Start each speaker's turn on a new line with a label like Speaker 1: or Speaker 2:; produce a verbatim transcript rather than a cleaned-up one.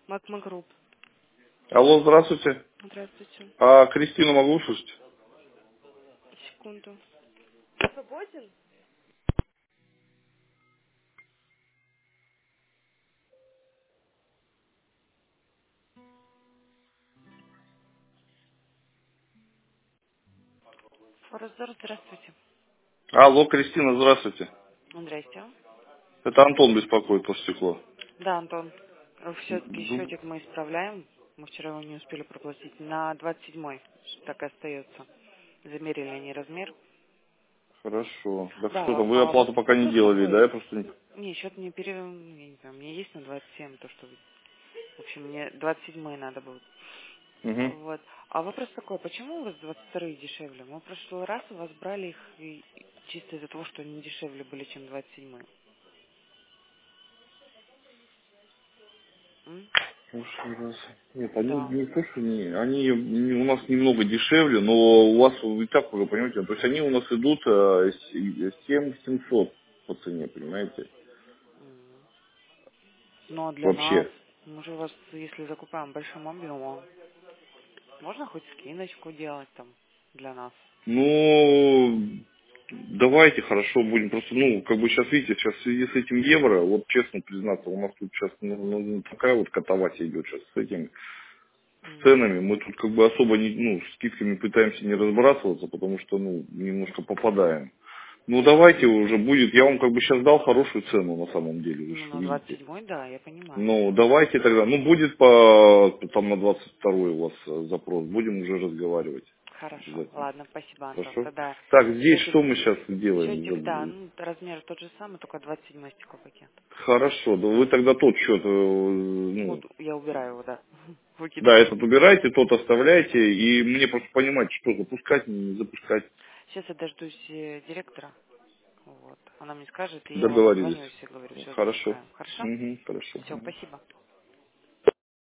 Speaker 1: Макма Групп.
Speaker 2: Алло, здравствуйте.
Speaker 1: Здравствуйте.
Speaker 2: А Кристину могу услышать?
Speaker 1: Секунду. Свободен? Форозор, здравствуйте.
Speaker 2: Алло, Кристина, здравствуйте.
Speaker 1: Здрасте.
Speaker 2: Это Антон беспокоит по стеклу.
Speaker 1: Да, Антон. Все-таки
Speaker 2: Ду-
Speaker 1: счетик мы исправляем. Мы вчера его не успели проплатить. На двадцать седьмой так и остается. Замерили они размер.
Speaker 2: Хорошо. Так что
Speaker 1: Да,
Speaker 2: там, вы
Speaker 1: а
Speaker 2: оплату пока не
Speaker 1: вопрос
Speaker 2: делали, да?
Speaker 1: такой.
Speaker 2: Я просто не...
Speaker 1: Не, счет мне пере... я не знаю, у меня есть на двадцать семь, то что... В общем, мне двадцать седьмой надо будет.
Speaker 2: Угу.
Speaker 1: Вот. А вопрос такой, почему у вас двадцать вторые дешевле? Мы в прошлый раз у вас брали их и- и чисто из-за того, что они дешевле были, чем двадцать седьмые. М?
Speaker 2: Прошлый раз. Нет, они
Speaker 1: Да.
Speaker 2: не то, что не, они не- у нас немного дешевле, но у вас вы и так уже понимаете, то есть они у нас идут э, с- семь семьсот по цене, понимаете?
Speaker 1: М. Но для нас,
Speaker 2: Вообще.
Speaker 1: мы же у вас, если закупаем большим объемом, можно хоть скидочку делать там для нас?
Speaker 2: Ну, давайте, хорошо, будем просто, ну, как бы сейчас, видите, сейчас в связи с этим евро, вот честно признаться, у нас тут сейчас ну, ну, такая вот катавасия идет сейчас с этим, с
Speaker 1: М.
Speaker 2: ценами, мы тут как бы особо не, ну, с скидками пытаемся не разбрасываться, потому что, ну, немножко попадаем. Ну, давайте уже будет, я вам как бы сейчас дал хорошую цену на самом деле, вы же
Speaker 1: Ну, на двадцать
Speaker 2: видите.
Speaker 1: седьмой, да, я понимаю.
Speaker 2: Ну, давайте тогда, ну, будет по, там на двадцать второй у вас э, запрос, будем уже разговаривать
Speaker 1: Хорошо.
Speaker 2: обязательно.
Speaker 1: Ладно, спасибо, Антон.
Speaker 2: Хорошо?
Speaker 1: Тогда
Speaker 2: Так, здесь
Speaker 1: счетик,
Speaker 2: что мы сейчас делаем?
Speaker 1: счетик, да,
Speaker 2: Забыл.
Speaker 1: ну, размер тот же самый, только двадцать седьмой стеклопакет.
Speaker 2: Хорошо, да вы тогда тот счет, э, ну,
Speaker 1: Вот я убираю его, да.
Speaker 2: да,
Speaker 1: Выкидываю.
Speaker 2: этот убирайте, тот оставляйте, и мне просто понимать, что запускать, не запускать.
Speaker 1: Сейчас я дождусь э, директора. Вот. Она мне скажет, и я вам
Speaker 2: Договорились.
Speaker 1: созвонюсь и говорю, все
Speaker 2: Хорошо.
Speaker 1: запускаем. Хорошо?
Speaker 2: Угу, хорошо.
Speaker 1: Все,
Speaker 2: Мгм.
Speaker 1: спасибо.